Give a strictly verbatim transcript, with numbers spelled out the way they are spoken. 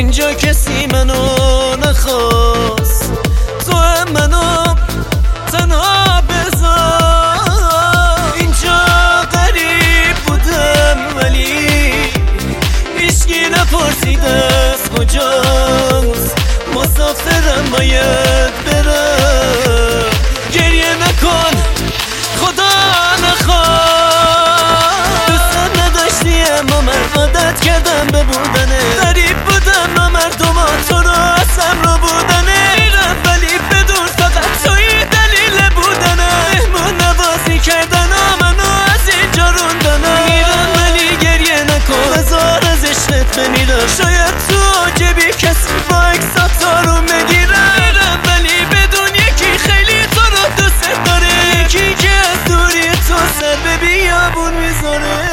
اینجا کسی منو نخواست، تو هم منو تنها بذار. اینجا غریب بودم ولی هیچکی نپرسید از کجاست، مسافرم باید برم. گریه نکن خدا نخواد، دوست نداشتی اما من عادت کردم به بودنه. غریب بودم با مردم تو رو اصلا رو بودنه. میرم ولی بدون فقط توی دلیل بودنه. مهمون نوازی کردن منو از اینجا روندنه. میرم ولی گریه نکن، بذار از عشقت بمیرم. شاید تو جبی کسی با اکسات رو میگیرم. میرم ولی بدون یکی خیلی تو رو دوست داره، یکی که از دوری تو سر به بیابون میذاره.